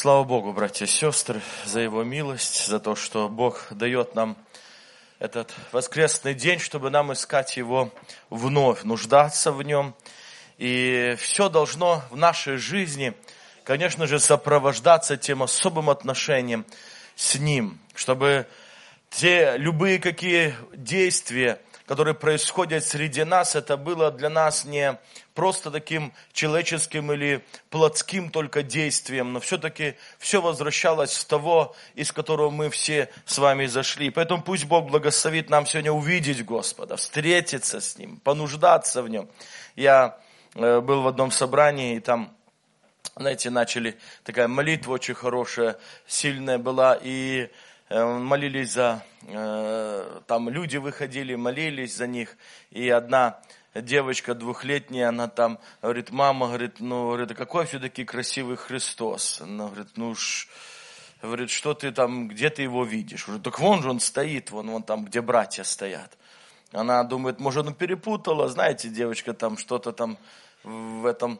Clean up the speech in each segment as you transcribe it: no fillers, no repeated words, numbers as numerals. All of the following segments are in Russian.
Слава Богу, братья и сестры, за Его милость, за то, что Бог дает нам этот воскресный день, чтобы нам искать Его вновь, нуждаться в Нем. И все должно в нашей жизни, конечно же, сопровождаться тем особым отношением с Ним, чтобы те любые какие действия, которые происходят среди нас, это было для нас не просто таким человеческим или плотским только действием, но все-таки все возвращалось с того, из которого мы все с вами зашли. Поэтому пусть Бог благословит нам сегодня увидеть Господа, встретиться с Ним, понуждаться в Нем. Я был в одном собрании, и там, знаете, начали, такая молитва очень хорошая, сильная была, и молились за, там люди выходили, молились за них, и одна девочка 2-летняя, она там говорит, мама, говорит, а какой все-таки красивый Христос? Она говорит, говорит, что ты там, где ты его видишь? Говорю, так вон же он стоит, вон там, где братья стоят. Она думает, может, он перепутала, знаете, девочка там что-то там в этом,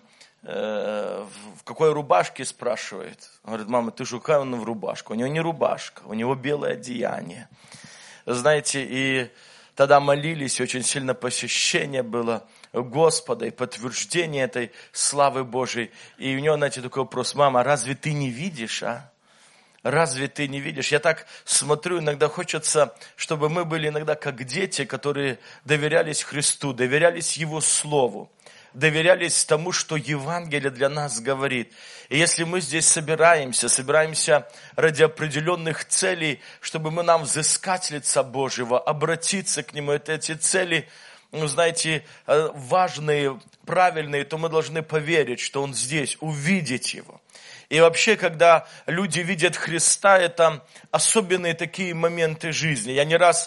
в какой рубашке спрашивает. Говорит, мама, ты же какая он в рубашку? У него не рубашка, у него белое одеяние. Знаете, и тогда молились, очень сильно посещение было Господа и подтверждение этой славы Божией. И у него, знаете, такой вопрос, мама, разве ты не видишь, а? Разве ты не видишь? Я так смотрю, иногда хочется, чтобы мы были иногда как дети, которые доверялись Христу, доверялись Его Слову, доверялись тому, что Евангелие для нас говорит. И если мы здесь собираемся ради определенных целей, чтобы мы нам взыскать лица Божьего, обратиться к Нему, эти цели, знаете, важные, правильные, то мы должны поверить, что Он здесь, увидеть Его. И вообще, когда люди видят Христа, это особенные такие моменты жизни. Я не раз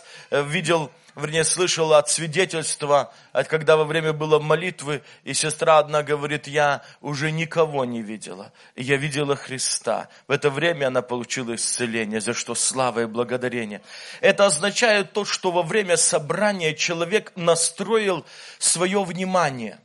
слышал от свидетельства, когда во время было молитвы, и сестра одна говорит, я уже никого не видела, и я видела Христа. В это время она получила исцеление, за что слава и благодарение. Это означает то, что во время собрания человек настроил свое внимание.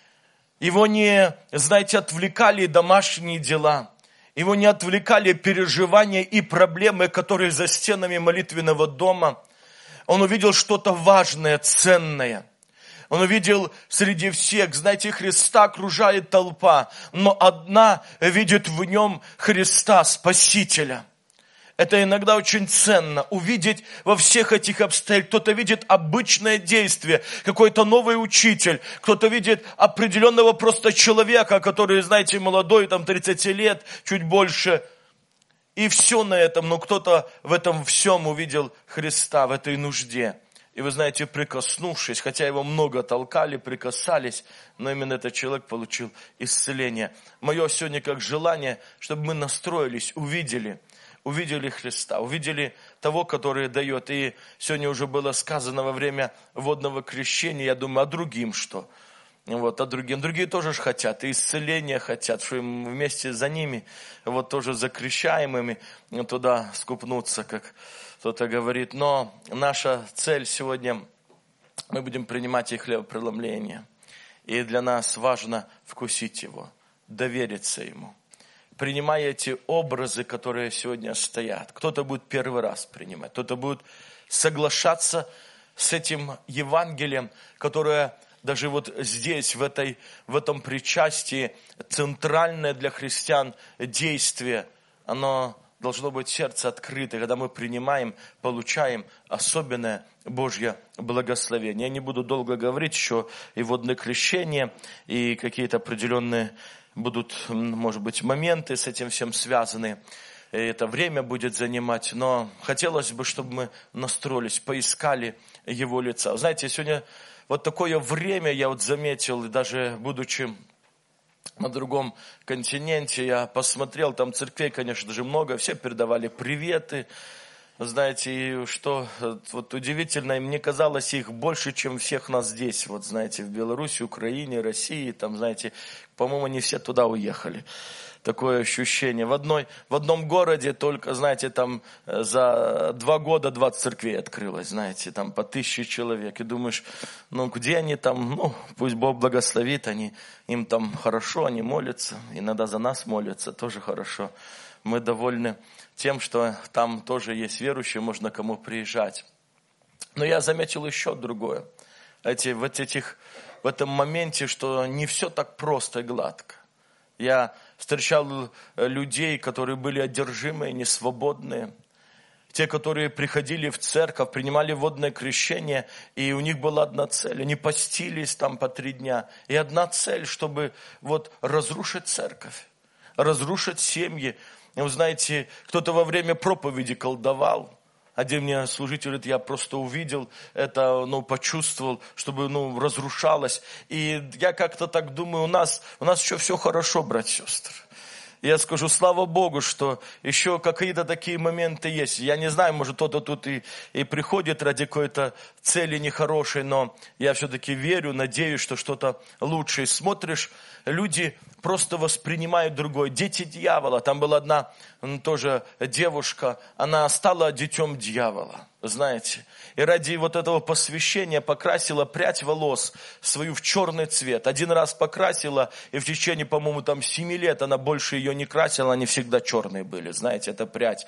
Его не, знаете, отвлекали домашние дела. Его не отвлекали переживания и проблемы, которые за стенами молитвенного дома. Он увидел что-то важное, ценное. Он увидел среди всех, знаете, Христа окружает толпа, но одна видит в нем Христа, Спасителя. Это иногда очень ценно, увидеть во всех этих обстоятельствах. Кто-то видит обычное действие, какой-то новый учитель, кто-то видит определенного просто человека, который, знаете, молодой, там 30 лет, чуть больше. И все на этом, но кто-то в этом всем увидел Христа, в этой нужде. И вы знаете, прикоснувшись, хотя его много толкали, прикасались, но именно этот человек получил исцеление. Мое сегодня как желание, чтобы мы настроились, увидели Христа, увидели того, который дает. И сегодня уже было сказано во время водного крещения, я думаю, а другим что? Другие тоже ж хотят, и исцеления хотят, что им вместе за ними, тоже за крещаемыми туда скупнуться, как кто-то говорит. Но наша цель сегодня, мы будем принимать их хлебопреломление. И для нас важно вкусить его, довериться ему. Принимая эти образы, которые сегодня стоят. Кто-то будет первый раз принимать, кто-то будет соглашаться с этим Евангелием, которое даже здесь, в этом причастии, центральное для христиан действие, оно должно быть сердце открыто, когда мы принимаем, получаем особенное Божье благословение. Я не буду долго говорить еще и водное крещение, и какие-то определенные будут, может быть, моменты с этим всем связаны. И это время будет занимать, но хотелось бы, чтобы мы настроились, поискали Его лица. Знаете, сегодня такое время я заметил, и даже будучи на другом континенте, я посмотрел, там церквей, конечно, даже много, все передавали приветы. Знаете, и что удивительно, и мне казалось, их больше, чем всех нас здесь, знаете, в Беларуси, Украине, России, там, знаете, по-моему, они все туда уехали. Такое ощущение. В одном городе только, знаете, там за 2 года 20 церквей открылось, знаете, там по 1000 человек. И думаешь, где они там, пусть Бог благословит, им там хорошо, они молятся, иногда за нас молятся, тоже хорошо. мы довольны тем, что там тоже есть верующие, можно кому приезжать. Но я заметил еще другое. В этом моменте, что не все так просто и гладко. Я встречал людей, которые были одержимые, несвободные. Те, которые приходили в церковь, принимали водное крещение, и у них была одна цель. Они постились там по 3 дня. И одна цель, чтобы разрушить церковь, разрушить семьи. И вы знаете, кто-то во время проповеди колдовал. Один мне служитель говорит, я просто увидел это, почувствовал, чтобы, разрушалось. И я как-то так думаю, у нас еще все хорошо, братья и сестры. Я скажу, слава Богу, что еще какие-то такие моменты есть. Я не знаю, может, кто-то тут и приходит ради какой-то цели нехорошей, но я все-таки верю, надеюсь, что что-то лучше. И смотришь, люди просто воспринимают другое. Дети дьявола. Там была одна тоже девушка, она стала детем дьявола, знаете. И ради этого посвящения покрасила прядь волос свою в черный цвет. Один раз покрасила, и в течение, по-моему, 7 лет она больше ее не красила, они всегда черные были, знаете, эта прядь.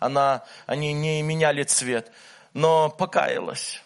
Они не меняли цвет, но покаялась.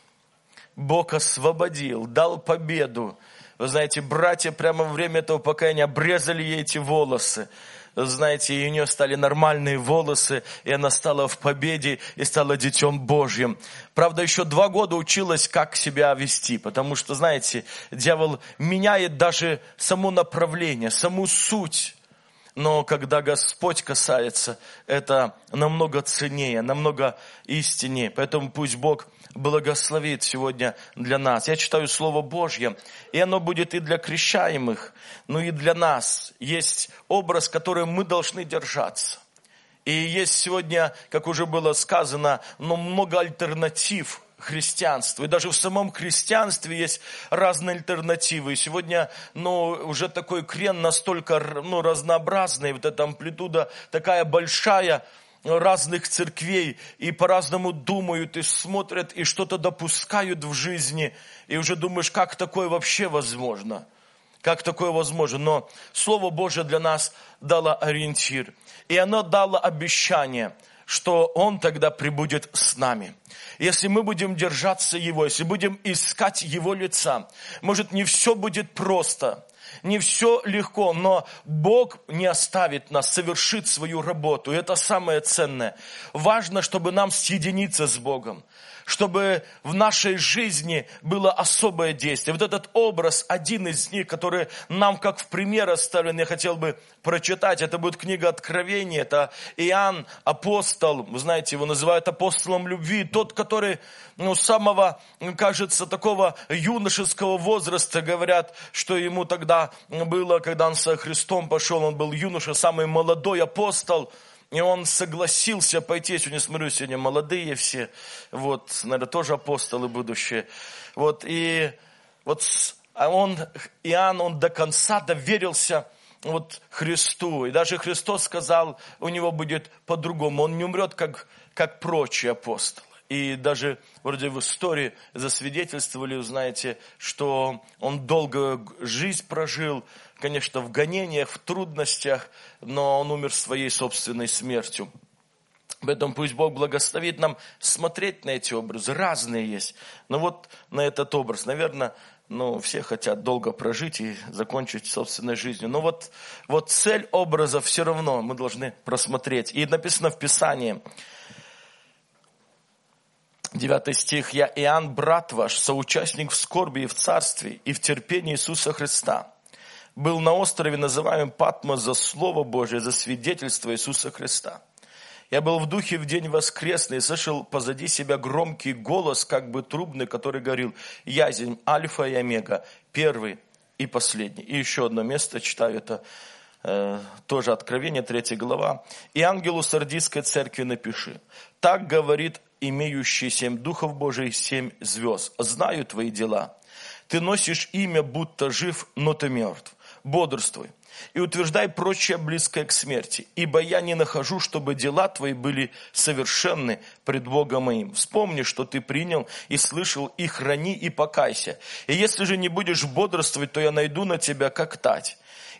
Бог освободил, дал победу. Вы знаете, братья прямо во время этого покаяния обрезали ей эти волосы. Знаете, и у нее стали нормальные волосы, и она стала в победе и стала детем Божьим. Правда, еще 2 года училась, как себя вести, потому что, знаете, дьявол меняет даже само направление, саму суть. Но когда Господь касается, это намного ценнее, намного истиннее. Поэтому пусть Бог благословит сегодня для нас. Я читаю Слово Божье, и оно будет и для крещаемых, но и для нас. Есть образ, которым мы должны держаться. И есть сегодня, как уже было сказано, много альтернатив христианству. И даже в самом христианстве есть разные альтернативы. И сегодня, уже такой крен настолько, разнообразный, эта амплитуда такая большая, разных церквей, и по-разному думают, и смотрят, и что-то допускают в жизни. И уже думаешь, как такое вообще возможно? Как такое возможно? Но Слово Божие для нас дало ориентир. И оно дало обещание, что Он тогда пребудет с нами. Если мы будем держаться Его, если будем искать Его лица, может, не все будет просто, не все легко, но Бог не оставит нас, совершит свою работу. И это самое ценное. Важно, чтобы нам соединиться с Богом, чтобы в нашей жизни было особое действие. Вот этот образ, один из них, который нам как в пример оставлен, я хотел бы прочитать. Это будет книга Откровения. Это Иоанн, апостол. Вы знаете, его называют апостолом любви. Тот, который самого, кажется, такого юношеского возраста, говорят, что ему тогда было, когда он со Христом пошел, он был юноша, самый молодой апостол. И он согласился пойти, я сегодня смотрю, сегодня молодые все, наверное, тоже апостолы будущие. Иоанн, он до конца доверился Христу. И даже Христос сказал, у него будет по-другому. Он не умрет, как прочие апостолы. И даже вроде в истории засвидетельствовали, знаете, что он долгую жизнь прожил, конечно, в гонениях, в трудностях, но он умер своей собственной смертью. Поэтому пусть Бог благословит нам смотреть на эти образы. Разные есть. Но на этот образ, наверное, все хотят долго прожить и закончить собственной жизнью. Но цель образа все равно мы должны просмотреть. И написано в Писании, 9 стих. «Я, Иоанн, брат ваш, соучастник в скорби и в царстве, и в терпении Иисуса Христа, был на острове, называемом Патмос, за Слово Божие, за свидетельство Иисуса Христа. Я был в духе в день воскресный и слышал позади себя громкий голос, как бы трубный, который говорил: «Я есть Альфа и Омега, первый и последний». И еще одно место читаю, это тоже Откровение, 3 глава. «И ангелу Сардийской церкви напиши: так говорит имеющий 7 духов Божиих, 7 звезд. Знаю твои дела. Ты носишь имя, будто жив, но ты мертв. Бодрствуй и утверждай прочее близкое к смерти, ибо я не нахожу, чтобы дела твои были совершенны пред Богом моим. Вспомни, что ты принял и слышал, и храни, и покайся. И если же не будешь бодрствовать, то я найду на тебя как тать,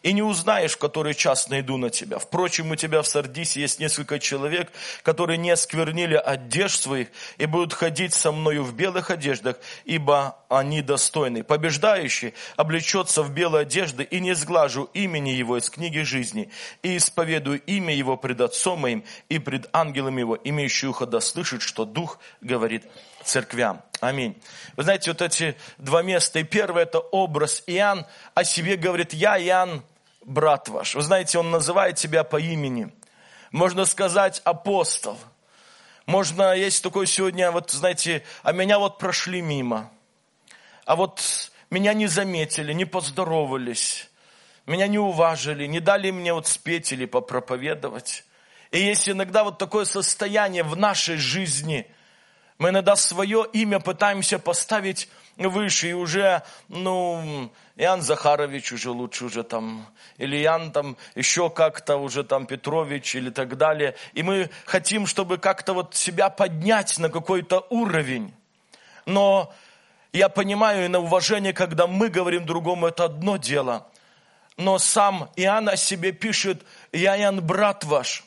и не узнаешь, в который час найду на тебя. Впрочем, у тебя в Сардисе есть несколько человек, которые не осквернили одежд своих и будут ходить со мною в белых одеждах, ибо они достойны. Побеждающий облечется в белые одежды, и не сглажу имени его из книги жизни, и исповедую имя его пред Отцом моим и пред ангелом его, имеющий ухо да слышит, что Дух говорит церквям. Аминь. Вы знаете, вот эти два места. И первое — это образ. Иоанн о себе говорит: я Иоанн, брат ваш. Вы знаете, он называет себя по имени. Можно сказать апостол. Можно, есть такое сегодня, вот знаете, а меня вот прошли мимо. А вот меня не заметили, не поздоровались. Меня не уважили, не дали мне вот спеть или попроповедовать. И есть иногда вот такое состояние в нашей жизни. Мы иногда свое имя пытаемся поставить выше, и уже, Иоанн Захарович уже лучше уже там, или Иоанн там еще как-то уже там Петрович или так далее. И мы хотим, чтобы как-то вот себя поднять на какой-то уровень. Но я понимаю, и на уважение, когда мы говорим другому, это одно дело. Но сам Иоанн о себе пишет: я Иоанн, брат ваш.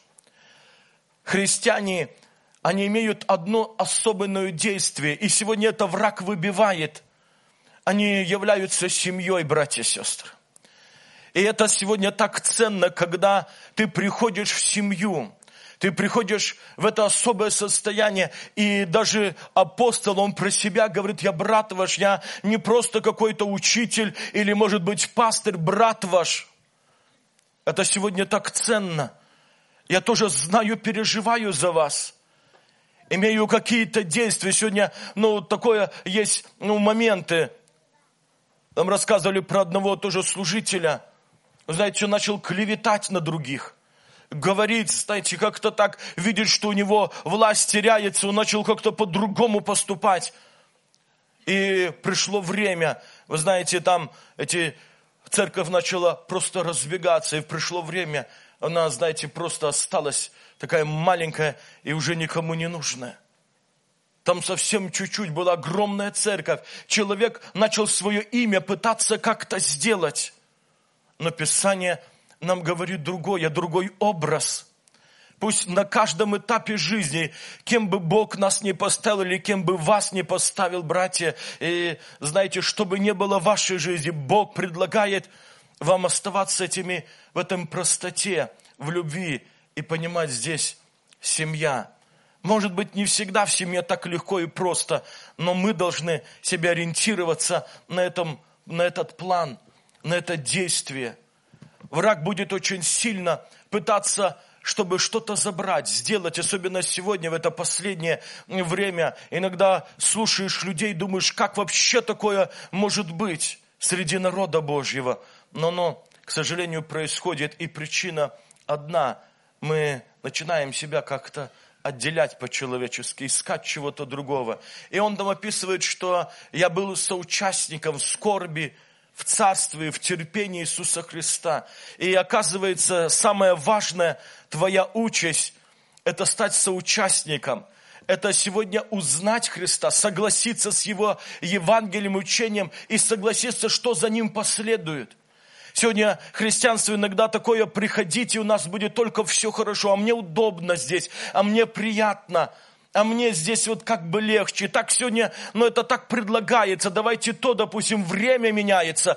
Христиане, они имеют одно особенное действие, и сегодня это враг выбивает. Они являются семьей, братья и сестры. И это сегодня так ценно, когда ты приходишь в семью, ты приходишь в это особое состояние, и даже апостол, он про себя говорит: я брат ваш, я не просто какой-то учитель или, может быть, пастырь, брат ваш. Это сегодня так ценно. Я тоже знаю, переживаю за вас. Имею какие-то действия. Сегодня, такое есть, моменты. Нам рассказывали про одного тоже служителя. Вы знаете, он начал клеветать на других. Говорить, знаете, как-то так, видит, что у него власть теряется. Он начал как-то по-другому поступать. И пришло время, вы знаете, там церковь начала просто разбегаться. И пришло время, она, знаете, просто осталась такая маленькая и уже никому не нужная. Там совсем чуть-чуть была огромная церковь. Человек начал свое имя пытаться как-то сделать. Но Писание нам говорит другой образ. Пусть на каждом этапе жизни, кем бы Бог нас не поставил или кем бы вас не поставил, братья, и знаете, что бы ни было в вашей жизни, Бог предлагает вам оставаться в этом простоте, в любви и понимать здесь семья. Может быть, не всегда в семье так легко и просто, но мы должны себя ориентироваться на этот план, на это действие. Враг будет очень сильно пытаться, чтобы что-то забрать, сделать, особенно сегодня, в это последнее время. Иногда слушаешь людей, думаешь, как вообще такое может быть среди народа Божьего. Но, к сожалению, происходит, и причина одна. Мы начинаем себя как-то отделять по-человечески, искать чего-то другого. И он там описывает, что я был соучастником в скорби, в царстве, в терпении Иисуса Христа. И оказывается, самое важное, твоя участь, это стать соучастником. Это сегодня узнать Христа, согласиться с Его Евангелием, учением и согласиться, что за Ним последует. Сегодня христианство иногда такое: приходите, у нас будет только все хорошо, а мне удобно здесь, а мне приятно, а мне здесь вот как бы легче. Так сегодня, это так предлагается, давайте то, допустим, время меняется,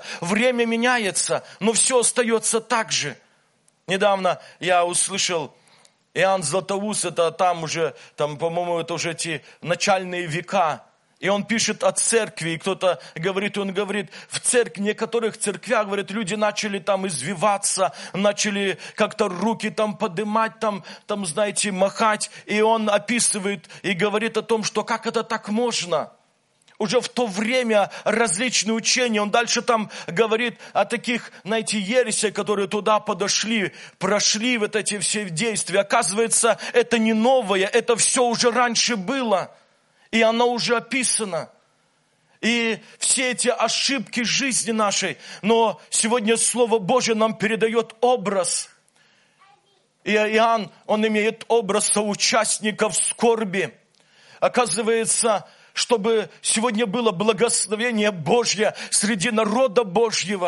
но все остается так же. Недавно я услышал, Иоанн Златоуст, это по-моему, это уже эти начальные века. И он пишет о церкви, и кто-то говорит, в церкви, в некоторых церквях, говорит, люди начали там извиваться, начали как-то руки там поднимать, знаете, махать. И он описывает и говорит о том, что как это так можно. Уже в то время различные учения. Он дальше там говорит о таких, знаете, ересях, которые туда подошли, прошли вот эти все действия. Оказывается, это не новое, это все уже раньше было. И оно уже описано. И все эти ошибки жизни нашей. Но сегодня Слово Божье нам передает образ. И Иоанн, он имеет образ соучастника в скорби. Оказывается, чтобы сегодня было благословение Божье среди народа Божьего.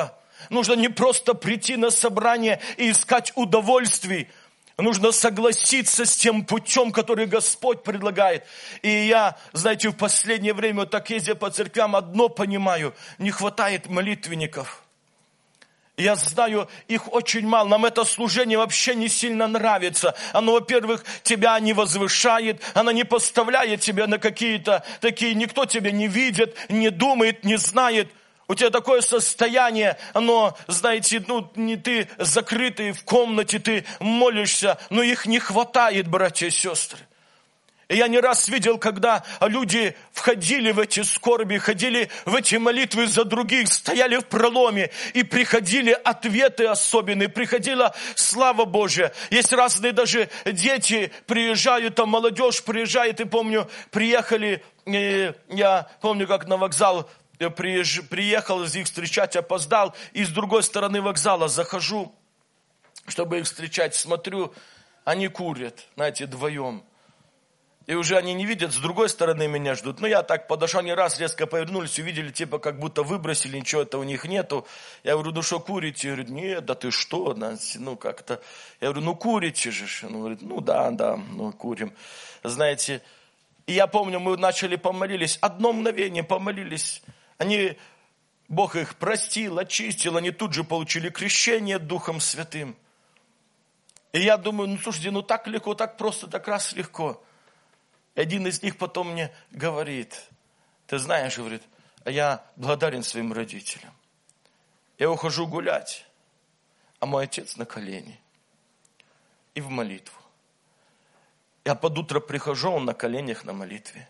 Нужно не просто прийти на собрание и искать удовольствий. Нужно согласиться с тем путем, который Господь предлагает. И я, знаете, в последнее время, вот так ездя по церквям, одно понимаю: не хватает молитвенников. Я знаю, их очень мало. Нам это служение вообще не сильно нравится. Оно, во-первых, тебя не возвышает, оно не поставляет тебя на какие-то такие, никто тебя не видит, не думает, не знает. У тебя такое состояние, оно, знаете, не ты закрытый в комнате, ты молишься, но их не хватает, братья и сестры. И я не раз видел, когда люди входили в эти скорби, ходили в эти молитвы за других, стояли в проломе, и приходили ответы особенные, приходила слава Божья. Есть разные даже дети приезжают, там молодежь приезжает, и помню, приехали, я помню, как на вокзал приехал их встречать, опоздал, и с другой стороны вокзала захожу, чтобы их встречать, смотрю, они курят, знаете, вдвоем. И уже они не видят, с другой стороны меня ждут. Ну, я так подошел, они раз резко повернулись, увидели, типа, как будто выбросили, ничего этого у них нету. Я говорю, ну, что курите? Говорит, нет, да ты что? Ну, как-то. Я говорю, ну, курите же. Он говорит, ну, да, ну, курим. Знаете, и я помню, мы начали помолились, одно мгновение помолились. Они, Бог их простил, очистил, они тут же получили крещение Духом Святым. И я думаю, ну, слушайте, ну, так легко, так просто, так раз легко. Один из них потом мне говорит, ты знаешь, говорит, а я благодарен своим родителям. Я ухожу гулять, а мой отец на колени и в молитву. Я под утро прихожу, он на коленях на молитве.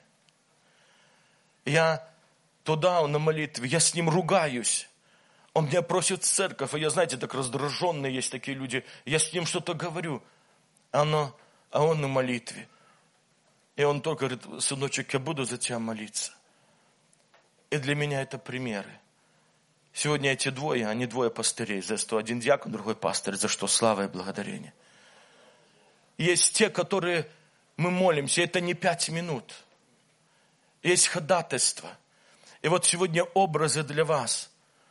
Я туда, он на молитве, я с ним ругаюсь. Он меня просит в церковь, а я, знаете, так раздраженный, есть такие люди. Я с ним что-то говорю, а он на молитве. И он только говорит, сыночек, я буду за тебя молиться. И для меня это примеры. Сегодня эти двое, они двое пастырей. За что один диакон, другой пастырь. За что слава и благодарение. Есть те, которые мы молимся. Это не 5 минут. Есть ходатайство. И вот сегодня образы для вас.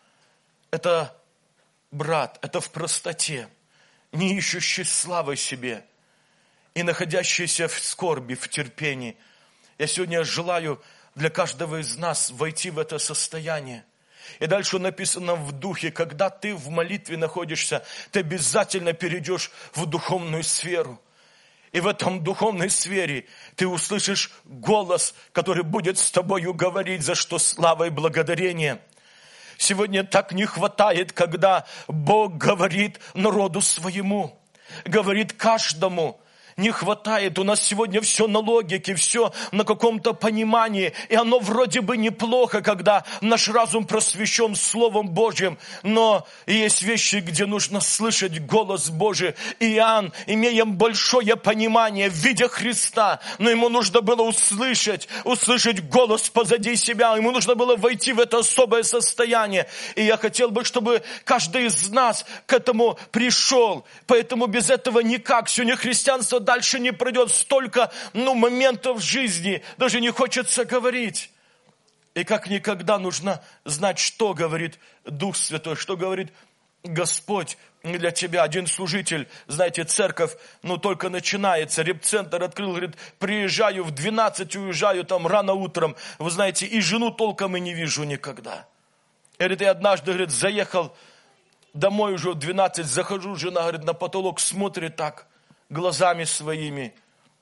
Это брат, это в простоте. Не ищущий славы себе. И находящийся в скорби, в терпении. Я сегодня желаю для каждого из нас войти в это состояние. И дальше написано в духе, когда ты в молитве находишься, ты обязательно перейдешь в духовную сферу. И в этом духовной сфере ты услышишь голос, который будет с тобою говорить, за что слава и благодарение. Сегодня так не хватает, когда Бог говорит народу своему, говорит каждому. Не хватает. У нас сегодня все на логике, все на каком-то понимании. И оно вроде бы неплохо, когда наш разум просвещен Словом Божьим. Но есть вещи, где нужно слышать голос Божий. Иоанн, имея большое понимание, видя Христа, но ему нужно было услышать голос позади себя. Ему нужно было войти в это особое состояние. И я хотел бы, чтобы каждый из нас к этому пришел. Поэтому без этого никак. Сегодня христианство дальше не пройдет. Столько, моментов в жизни. Даже не хочется говорить. И как никогда нужно знать, что говорит Дух Святой, что говорит Господь для тебя. Один служитель, знаете, церковь, только начинается. Репцентр открыл, говорит, приезжаю в 12, уезжаю там рано утром. Вы знаете, и жену толком и не вижу никогда. Говорит, я однажды, говорит, заехал домой уже в 12, захожу, жена, говорит, на потолок смотрит так, глазами своими.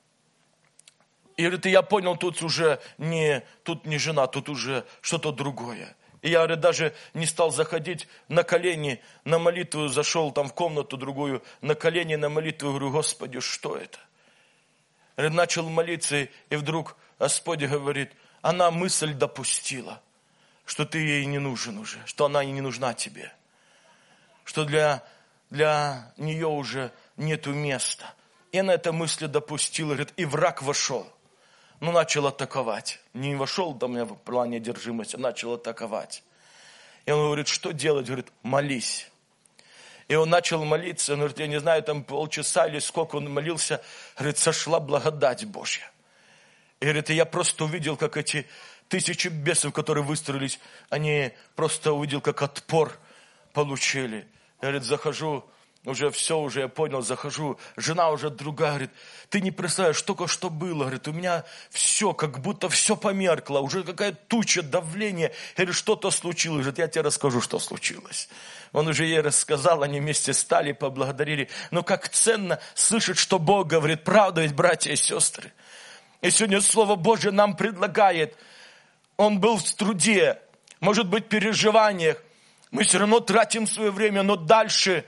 И говорит, я понял, тут не жена, тут уже что-то другое. И я, говорит, даже не стал заходить на колени, на молитву, зашел там в комнату другую, на колени, на молитву, говорю, Господи, что это? Говорит, начал молиться, и вдруг Господь говорит, она мысль допустила, что ты ей не нужен уже, что она и не нужна тебе, что для нее уже нету места. И она эту мысль допустила, говорит, и враг вошел. Начал атаковать. Не вошел там в плане одержимости, начал атаковать. И он говорит, что делать? Говорит, молись. И он начал молиться, он говорит, я не знаю, там полчаса или сколько он молился, говорит, сошла благодать Божья. И говорит, я просто увидел, как эти 1000 бесов, которые выстроились, они просто увидел, как отпор получили. Говорит, захожу, уже все, уже я понял, захожу, жена уже другая, говорит, ты не представляешь, только что было, говорит, у меня все, как будто все померкло, уже какая туча, давление, говорит, что-то случилось, говорит, я тебе расскажу, что случилось. Он уже ей рассказал, они вместе стали, поблагодарили, но как ценно слышать, что Бог говорит, правда ведь, братья и сестры. И сегодня Слово Божие нам предлагает, он был в труде, может быть, в переживаниях, мы все равно тратим свое время, но дальше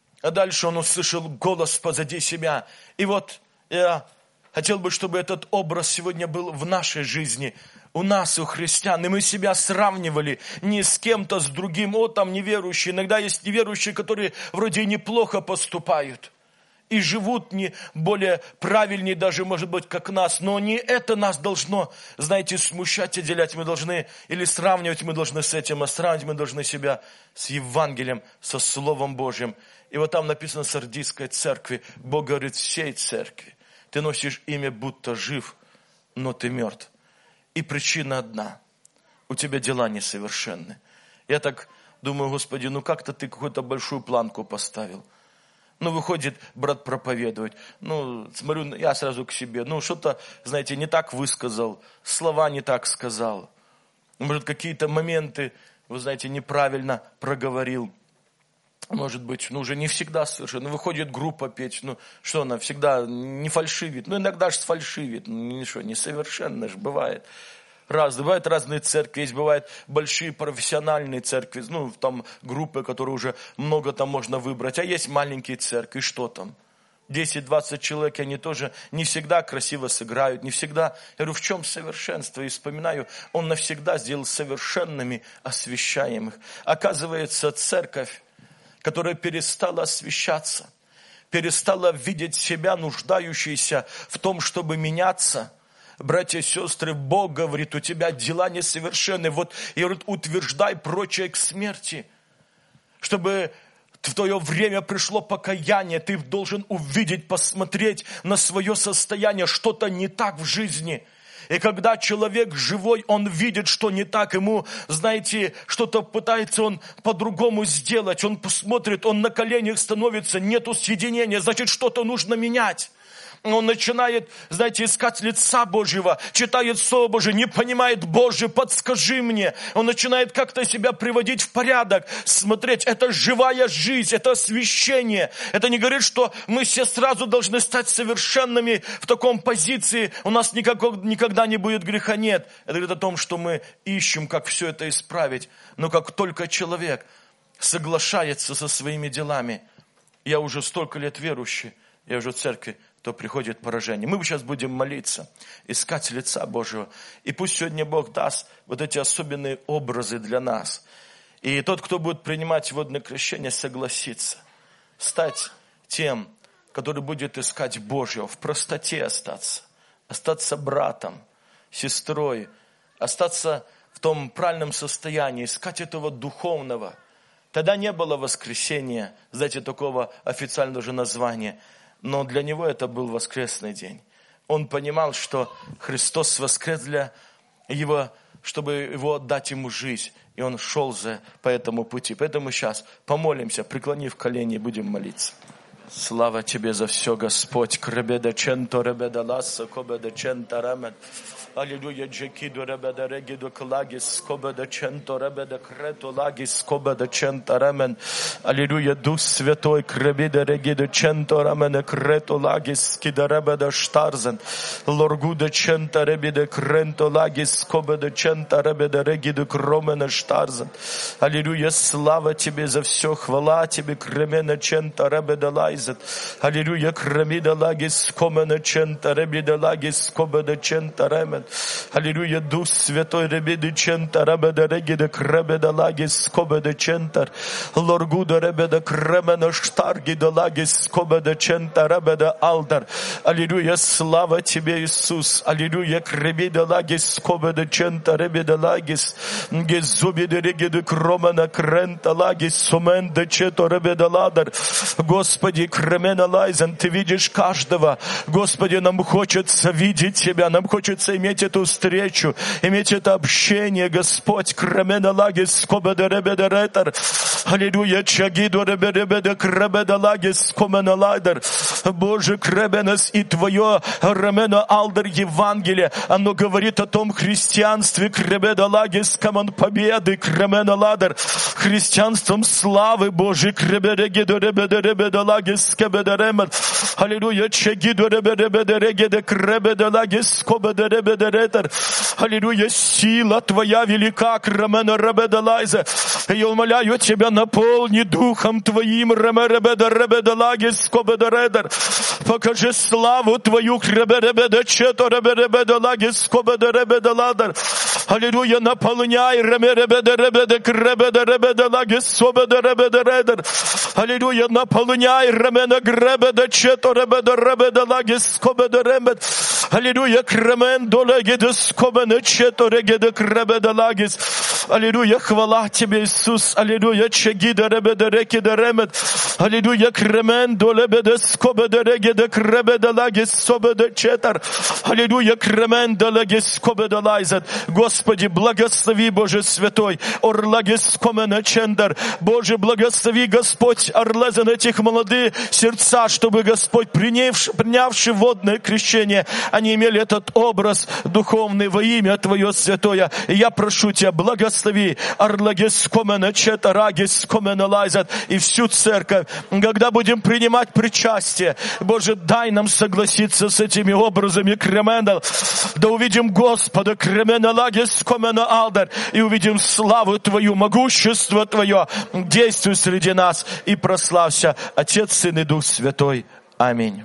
он услышал голос позади себя. И вот я хотел бы, чтобы этот образ сегодня был в нашей жизни, у нас, у христиан. И мы себя сравнивали не с кем-то, с другим. Там неверующие. Иногда есть неверующие, которые вроде и неплохо поступают. И живут не более правильнее даже, может быть, как нас. Но не это нас должно, знаете, смущать, отделять. Мы должны, или сравнивать мы должны с этим, а сравнивать мы должны себя с Евангелием, со Словом Божьим. И вот там написано в Сардийской церкви, Бог говорит всей церкви, ты носишь имя, будто жив, но ты мертв. И причина одна, у тебя дела несовершенны. Я так думаю, Господи, как-то ты какую-то большую планку поставил. Выходит брат проповедовать, смотрю, я сразу к себе, что-то, знаете, не так высказал, слова не так сказал. Может, какие-то моменты, вы знаете, неправильно проговорил. Может быть, уже не всегда совершенно. Выходит группа петь, что она всегда не фальшивит. Иногда же сфальшивит, несовершенно же бывает. Бывают разные церкви, есть бывают большие профессиональные церкви, там группы, которые уже много там можно выбрать. А есть маленькие церкви, что там? 10-20 человек, они тоже не всегда красиво сыграют, не всегда. Я говорю, в чем совершенство? И вспоминаю, он навсегда сделал совершенными освящаемых. Оказывается, церковь, которая перестала освящаться, перестала видеть себя нуждающейся в том, чтобы меняться. Братья и сестры, Бог говорит, у тебя дела несовершенны. И говорит, утверждай прочее к смерти. Чтобы в твое время пришло покаяние, ты должен увидеть, посмотреть на свое состояние, что-то не так в жизни. И когда человек живой, он видит, что не так, ему, знаете, что-то пытается он по-другому сделать, он посмотрит, он на коленях становится, нету соединения, значит, что-то нужно менять. Он начинает, знаете, искать лица Божьего, читает Слово Божие, не понимает, Боже, подскажи мне. Он начинает как-то себя приводить в порядок, смотреть, это живая жизнь, это освящение. Это не говорит, что мы все сразу должны стать совершенными в таком позиции, у нас никогда не будет греха, нет. Это говорит о том, что мы ищем, как все это исправить. Но как только человек соглашается со своими делами, я уже столько лет верующий, я уже в церкви, то приходит поражение. Мы сейчас будем молиться, искать лица Божьего. И пусть сегодня Бог даст вот эти особенные образы для нас. И тот, кто будет принимать водное крещение, согласится стать тем, который будет искать Божьего, в простоте остаться братом, сестрой, остаться в том правильном состоянии, искать этого духовного. Тогда не было воскресения, знаете, такого официального же названия. Но для него это был воскресный день. Он понимал, что Христос воскрес для его, чтобы его отдать ему жизнь. И он шел по этому пути. Поэтому сейчас помолимся, преклонив колени, будем молиться. Слава Тебе за все, Господь. Аллилуйя, Джекиду Ребеда Региду Клагис, Кобеда Ченто Ребеда Крету Лагис, Кобеда Чента Рамен. Аллилуйя, Дух Святой, Кребида Региду Ченто Рамен, Крету Лагис, Кида Ребеда Штарзен. Лоргуда Чента Ребеда Кренто Лагис, Кобеда Чента Ребеда Региду Кромена Штарзен. Аллилуйя, слава Тебе за все, хвала Тебе, Кремена Чента Ребеда Лайзет. Аллилуйя, Кремида Лагис, Комена Чента Ребеда Лагис, Кобеда Чента Рамен. Аллилуйя, Дух Святой, Ребеда Чента, Ребеда Регида, Кребеда Лагис, Кобеда Чентар, Лоргуда Ребеда Кремена Штаргида Лагис, Кобеда Чента, Ребеда Алдар. Аллилуйя, слава Тебе, Иисус. Аллилуйя, Кребеда Лагис, Кобеда Чента, Ребеда Лагис, Гезубида Регида Кромена Крента Лагис, Суменда Чето Ребеда Ладар. Господи, Господи, кремена лайзен, Ты видишь каждого. Господи, нам хочется видеть Тебя, нам хочется иметь эту встречу, иметь это общение, Господь. Кремена лагис, скобеда ребеда ретер. Аллилуйя, чагиду ребеда кребеда лагис, комена лайдер. Боже, кребенес и Твое ремена алдер Евангелие, оно говорит о том христианстве, кребеда лагис, камон победы, кремена ладер, христианством славы Божьей, кребеда гиду ребеда ребеда лагис, кебеда ремер. Аллилуйя, чагиду ребеда регеда кребеда лагис, кобеда ребеда ретер. Аллилуйя, сила Твоя велика, кремена ребеда лайзе. Я умоляю Тебя, наполни Духом Твоим, ремеребеда ребеда лагис, кобеда редер. Покажи славу Твою, кребеда чето ребеда лагис, кобеда ребеда ладер. Аллилуйя, наполняй ремеребеда кребеда ребеда лагис, собеда ребеда редер. Аллилуйя, наполняй ремена гребеда чето ребеда лагис, кобеда ремед. Аллилуйя, кремен долегеда скобена чето регеда кребеда лагис. Аллилуйя, хвала Тебе, Иисус. Аллилуйя, чегида ребеда рекеда ремед. Аллилуйя, кремен долебеда скобеда регеда кребеда лагис, собеда четер. Аллилуйя, кремен долегес скобеда лайзет. Господи, благослови, Боже Святой, орлагес комена чендер. Боже, благослови, Господь, орлезен этих молодых сердца, чтобы, Господь, принявший водное крещение, они имели этот образ духовный во имя Твое Святое. И я прошу Тебя, благослови орлагес комена четарагес комена лайзет и всю церковь. Когда будем принимать причастие, Боже, дай нам согласиться с этими образами кремена. Да увидим Господа, кремена лагес комена алдер, и увидим славу Твою, могущество Твое. Действуй среди нас и прославься, Отец, Сын и Дух Святой. Аминь.